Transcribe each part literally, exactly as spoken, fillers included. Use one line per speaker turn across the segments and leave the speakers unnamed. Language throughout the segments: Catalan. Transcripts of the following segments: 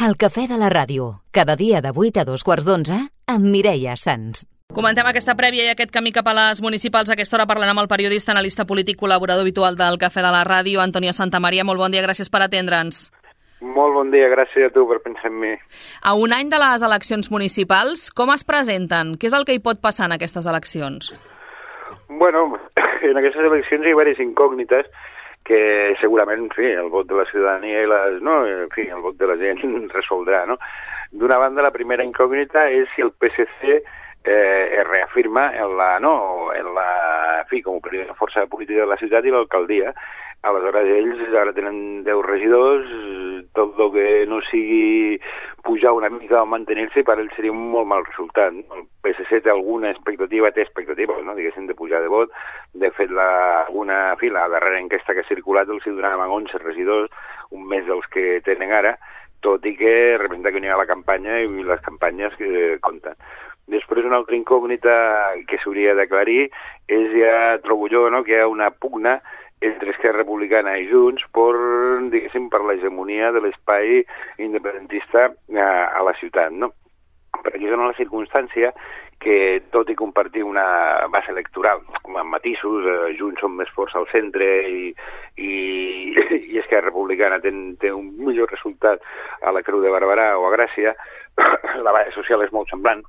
El cafè de la ràdio, cada dia de vuit a dos quarts d'onze, amb Mireia Sans.
Comentem aquesta prèvia i aquest camí cap a les municipals. A aquesta hora parlant amb el periodista, analista polític, col·laborador habitual del Cafè de la Ràdio, Antonio Santamaria. Molt bon dia, gràcies per atendre'ns.
Molt bon dia, gràcies a tu per pensar en mi.
A un any de les eleccions municipals, com es presenten? Què és el que hi pot passar en aquestes eleccions?
Bueno, en aquestes eleccions hi ha diverses incògnites que segurament, en fi, el vot de la ciutadania i les, no, en fi, el vot de la gent resoldrà, no? D'una banda, la primera incògnita és si el P S C eh, es reafirma en la, no, en la, en fi, com a primera força política de la ciutat i l'alcaldia. Aleshores, ells ara tenen deu regidors, tot el que no sigui pujar una mica o mantenir-se, per ells seria un molt mal resultat. El P S C té alguna expectativa, té expectatives, no? Diguéssim, de pujar de vot. De fet, la, una, fi, la darrera enquesta que ha circulat els hi donaven onze regidors, un més dels que tenen ara, tot i que representa que n'hi ha la campanya i les campanyes que compten. Després, una altra incògnita que s'hauria d'aclarir és, ja trobo jo, no?, que hi ha una pugna entre Esquerra Republicana i Junts per, diguéssim, per l'hegemonia de l'espai independentista a, a la ciutat, no? Perquè és una circumstància que, tot i compartir una base electoral amb matisos, eh, Junts són més forts al centre i, i, i Esquerra Republicana té, té un millor resultat a la Creu de Barberà o a Gràcia, la base social és molt semblant,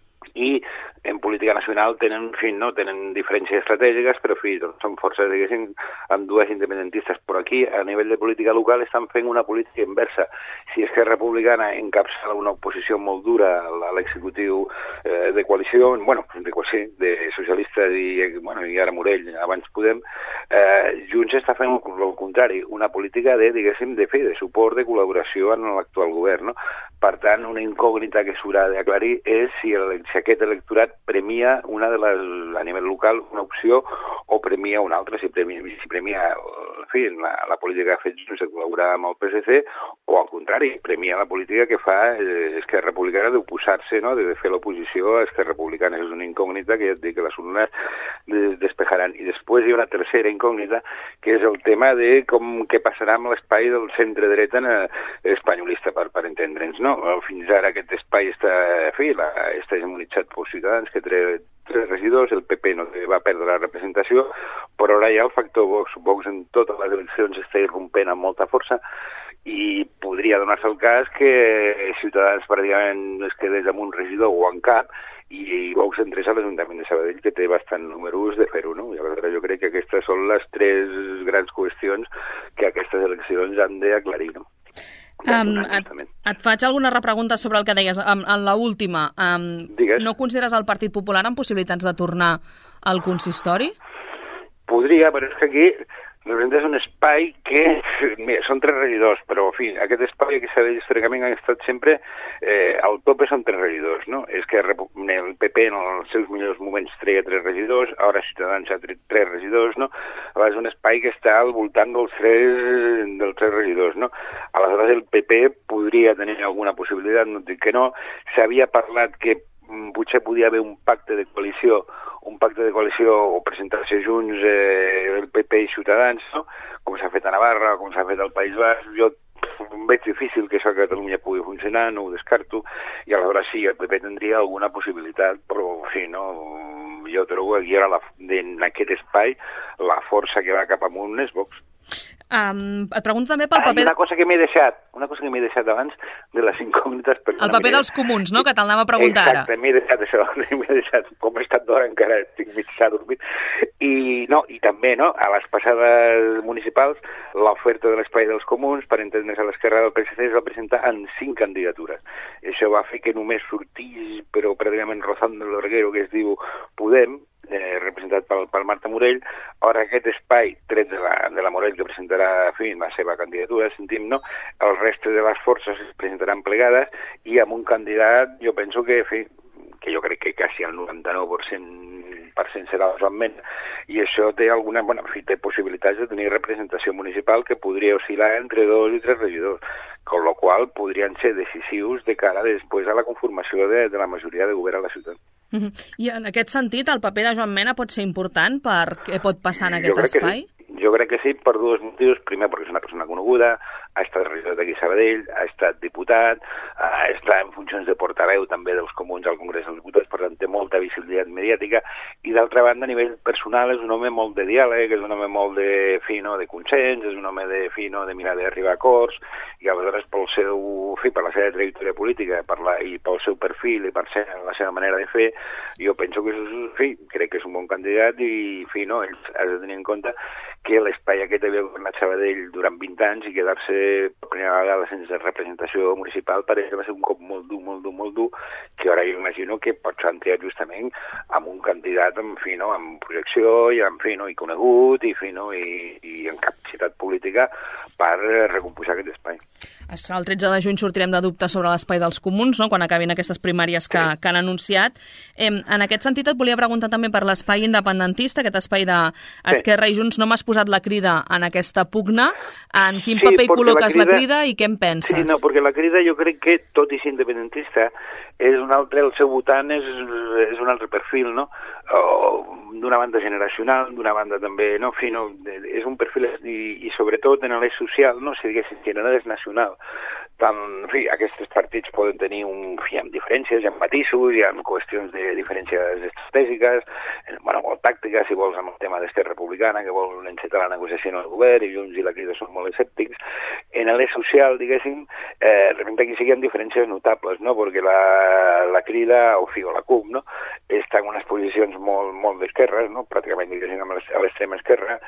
i en política nacional tenen, en fi, no, tenen diferències estratègiques, però en fi, són forces, diguéssim, amb dues independentistes. Però aquí, a nivell de política local, estan fent una política inversa. Si Esquerra Republicana encapçala una oposició molt dura a l'executiu eh, de coalició, bueno, de, sí, de socialistes i, bueno, i ara Morell, abans Podem, eh, Junts està fent el contrari, una política de, diguéssim, de fer, de suport, de col·laboració en l'actual govern, no? Per tant, una incògnita que s'haurà d'aclarir és si, el, si aquest electorat premia una de les, a nivell local, una opció o premia una altra, si premia, si premia en fi, la, la política que ha fet Junts de col·laborar amb el P S C, o al contrari, premia la política que fa eh, Esquerra Republicana d'oposar-se, no?, de fer l'oposició a Esquerra Republicana. És una incògnita que ja et dic que les urnes despejaran. I després hi ha una tercera incògnita, que és el tema de com què passarà amb l'espai del centre-dreta espanyolista, per, per entendre'ns, no? Fins ara aquest espai està, en fi, la, està hegemonitzat pels Ciutadans, que té tres regidors, el P P no va perdre la representació, però ara hi ha el factor Vox. Vox en totes les eleccions està irrompent amb molta força i podria donar-se el cas que Ciutadans pràcticament es quedés amb un regidor o en cap i Vox entrés a l'Ajuntament de Sabadell, que té bastant números de fer-ho, no? I aleshores jo crec que aquestes són les tres grans qüestions que aquestes eleccions han d'aclarir, no?
Um, et, et faig alguna repregunta sobre el que deies. En, en l'última, um, no consideres el Partit Popular amb possibilitats de tornar al consistori?
Podria, però és que aquí és un espai que mira, són tres regidors, però en fi, aquest espai que s'ha vist històricament ha estat sempre eh, al tope són tres regidors, no? És que el P P en els seus millors moments treia tres regidors, ara Ciutadans ha tret tres regidors, no? És un espai que està al voltant dels tres, dels tres regidors, no? Aleshores el P P podria tenir alguna possibilitat, no dic que no. S'havia parlat que potser podia haver un pacte de coalició un pacte de coalició o presentar-se junts eh, el P P i Ciutadans, no? Com s'ha fet a Navarra, com s'ha fet al País Basc. Jo veig difícil que això a Catalunya pugui funcionar, no ho descarto, i aleshores sí, el P P tindria alguna possibilitat, però sí, no? Jo trobo que aquí era la, en aquest espai la força que va cap amunt és Vox.
Um, et pregunto també pel
ah,
paper...
Una cosa que m'he deixat, una cosa que m'he deixat abans de les incògnites...
El paper dels comuns, no?, que te'l anava a preguntar ara.
Exacte, m'he deixat això, m'he deixat, com he estat d'hora encara estic mig dormit. I, no, I també, no?, a les passades municipals, l'oferta de l'espai dels comuns, per entendre's a l'esquerra del P S C, es va presentar en cinc candidatures. Això va fer que només sortís, però pràcticament rozando el larguero, que es diu Podem, Eh, representat pel, pel Marta Morell. Ara aquest espai, tret de la, de la Morell, que presentarà, en fi, la seva candidatura, sentim, no? El reste de les forces es presentaran plegades i amb un candidat, jo penso que, en fi, que jo crec que quasi el noranta-nou per cent per cent serà Joan Mena, i això té alguna, bueno, en fi, té possibilitats de tenir representació municipal que podria oscil·lar entre dos i tres regidors, con lo qual podrien ser decisius de cara després a la conformació de, de la majoria de govern a la ciutat.
Uh-huh. I en aquest sentit, el paper de Joan Mena pot ser important per què pot passar en aquest espai?
Sí. Jo crec que sí, per dos motius. Primer, perquè és una persona coneguda, ha estat regidor d'aquí a Sabadell, ha estat diputat, ha estat en funcions de portaveu també dels comuns al Congrés dels Diputats, per tant té molta visibilitat mediàtica, i d'altra banda a nivell personal és un home molt de diàleg, és un home molt de fino, de consens, és un home de fino, de mirar d'arribar a acords, i aleshores pel seu, fi, per la seva trajectòria política per la, i pel seu perfil i per ser, la seva manera de fer, jo penso que és, fi, crec que és un bon candidat i, fi, no, ells has de tenir en compte que l'espai aquest havia governat Sabadell durant vint anys i quedar-se per primera vegada sense representació municipal per ell va ser un cop molt dur, molt dur, molt dur, que ara jo imagino que pot ser triat justament amb un candidat amb, fi, no, amb projecció i amb, fi, no, i conegut i, fi, no, i, i amb capacitat política per recomposar aquest espai.
El tretze de juny sortirem de dubte sobre l'espai dels comuns, no?, quan acabin aquestes primàries que, sí. que han anunciat. Eh, en aquest sentit et volia preguntar també per l'espai independentista, aquest espai d'Esquerra sí. i Junts. No m'has posat la Crida en aquesta pugna. En quin sí, paper hi col·loques la crida, la Crida i què en penses?
Sí, no, perquè la Crida jo crec que, tot i ser independentista, és un altre, el seu votant és, és un altre perfil, no? D'una banda generacional, d'una banda també, no? Fi, no, és un perfil i, i sobretot en l'eix social, no? Si diguéssim que en l'eix nacional. Tant, en fi, aquests partits poden tenir un, fi, amb diferències, amb matisos, hi ha qüestions de diferències estratègiques, bueno, molt tàctiques, si vols, amb el tema d'Esquerra Republicana, que vol encetar la negociació en el govern, i Junts i la Crida són molt escèptics. En l'eix social, diguéssim, eh, realment aquí sí que hi ha diferències notables, no? Perquè la, la Crida, o fi, o la C U P, no?, està en unes posicions molt, molt d'esquerres, no?, pràcticament, diguéssim, a l'extrema esquerra.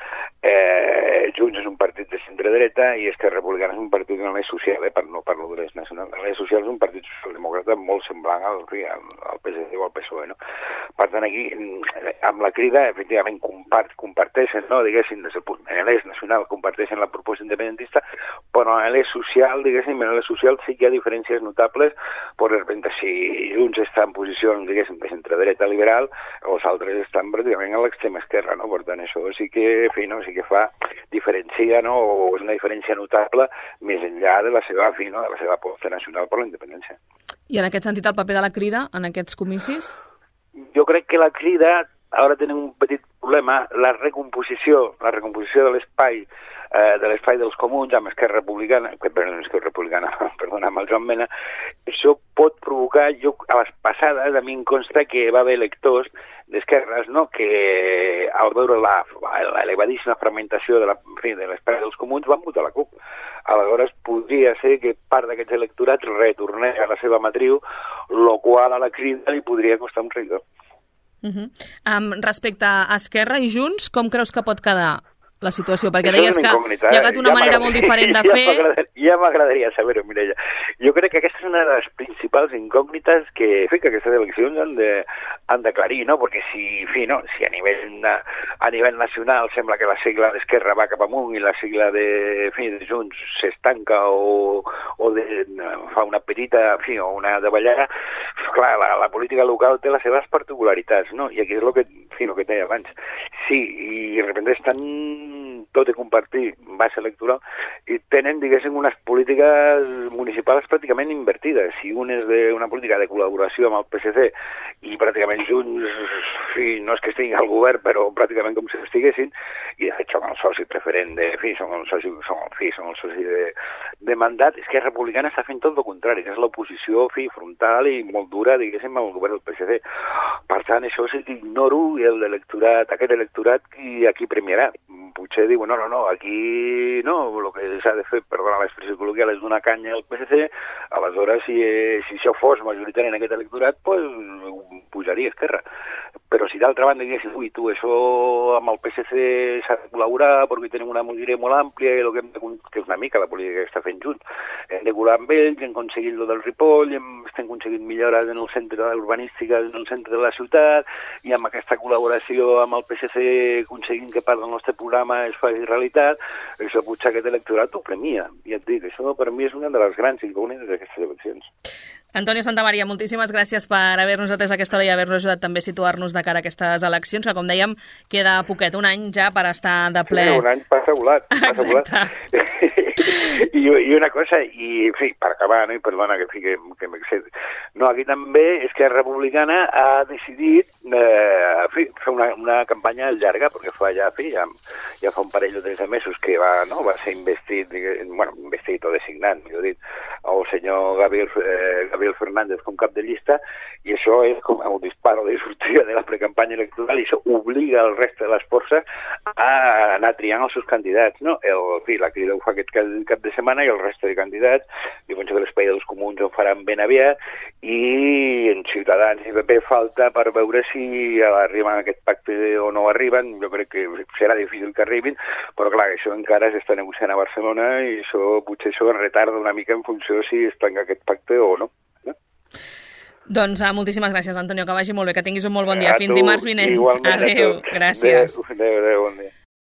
Eh, Junts és un partit de centre-dreta i Esquerra Republicana és un partit de l'eix social, eh, per no parlo de l'eix nacional. L'eix social és un partit socialdemòcrata molt semblant al, al P S C o al P S O E, no? Per tant, aquí, amb la Crida, efectivament, compart, comparteixen, no?, diguéssim, des del punt, en l'eix nacional comparteixen la proposta independentista, però en l'eix social, diguéssim, en l'eix social sí que hi ha diferències notables, per exemple, si Junts està en posicions, diguéssim, de centre-dreta liberal, els altres estan pràcticament a l'extrema esquerra, no? Per tant, això sí que, fi, no, sí que fa diferencia, no?, o és una diferència notable més enllà de la seva, fi, no?, de la seva aposta nacional per la independència.
I en aquest sentit el paper de la Crida en aquests comicis?
Jo crec que la Crida, ara tenim un petit problema, la recomposició, la recomposició de l'espai eh, de l'espai dels comuns amb Esquerra Republicana, perdó, Esquerra Republicana, perdona, amb el Joan Mena, això pot provocar, jo a les passades a mi em consta que va haver electors d'esquerres, no?, que al veure l'elevadíssima fragmentació de l'espai dels comuns van votar la C U P. Aleshores podria ser que part d'aquests electorats retornés a la seva matriu, el qual a la Crida li podria costar un regidor.
Uh -huh. um, respecte a Esquerra i Junts, com creus que pot quedar la situació? Perquè deies que hi ha hagut una ja manera molt diferent de fer...
Ja m'agradaria saber-ho, Mireia. Jo crec que aquesta és una de les principals incògnites que, fi, que aquestes eleccions han de, han d'aclarir, no? Perquè si, fi, no, si a nivell, a nivell nacional sembla que la sigla d'Esquerra va cap amunt i la sigla de, fi, de Junts s'estanca o, o de, fa una petita, fi, o una davallada, clar, la, la política local té les seves particularitats, no? I aquí és el que, fi, el que deia abans. Sí, i de repente estan tot i compartir base electoral i tenen, diguéssim, unes polítiques municipals pràcticament invertides. Si un és d'una política de col·laboració amb el P S C i pràcticament Junts, fi, no és que estiguin al govern, però pràcticament com si estiguessin, i de fet són el soci preferent de, fi, són el soci, són, fi, són el soci de, de mandat, és que Esquerra Republicana està fent tot el contrari, que és l'oposició, fi, frontal i molt dura, diguéssim, al govern del P S C. Per tant, això sí que ignoro el electorat, aquest electorat qui aquí premiarà. Potser diu, no, no, no, aquí no, el que s'ha de fer, perdona l'expressió col·loquial, és donar canya al P S C, aleshores si, si això fos majoritari en aquest electorat, pues, pujaria Esquerra. Però si d'altra banda diguessin, ui, tu, això amb el P S C s'ha de col·laborar perquè tenim una majoria molt àmplia i el que, hem de, que és una mica la política que està fent Junts, hem de col·laborar amb ells, hem aconseguit lo del Ripoll, hem, estem aconseguint millores en el centre urbanística, en el centre de la ciutat, i amb aquesta col·laboració amb el P S C aconseguint que part del nostre programa es faci realitat, això potser aquest electorat ho premia. I et dic, això per mi és una de les grans incògnites d'aquestes eleccions.
Antonio Santamaría, moltíssimes gràcies per haver-nos atès aquesta hora i haver-nos ajudat també a situar-nos de cara a aquestes eleccions, que com dèiem, queda poquet, un any ja per estar de ple.
Sí, un any passa volat. Passa volat. I, I una cosa, i en fi, per acabar, no? I perdona que, que, que m'excedi. No, aquí també Esquerra Republicana ha decidit eh, fi, fer una, una campanya llarga, perquè fa ja, fi, ja, ja fa un parell o tres de mesos que va, no, va ser investit, bueno, investit o designat, millor dit, el senyor Gabriel, eh, Gabriel Fernández com cap de llista, i això és com el disparo de sortida de la precampanya electoral, i això obliga el reste de les forces a anar triant els seus candidats, no? El, fi, la Crida ho fa aquest cap de setmana i el reste de candidats, i penso que l'Espai dels Comuns ho faran ben aviat, i en Ciutadans i P P falta per veure si arriben a aquest pacte o no arriben. Jo crec que serà difícil que arribin, però clar, això encara s'està negociant a Barcelona i això potser això retarda una mica en funció de si es tanca aquest pacte o no. no?
Doncs uh, moltíssimes gràcies, Antonio, que vagi molt bé, que tinguis un molt bon dia. Fins dimarts vinent.
Igualment.
Adéu, gràcies.
Adéu, adéu, bon dia.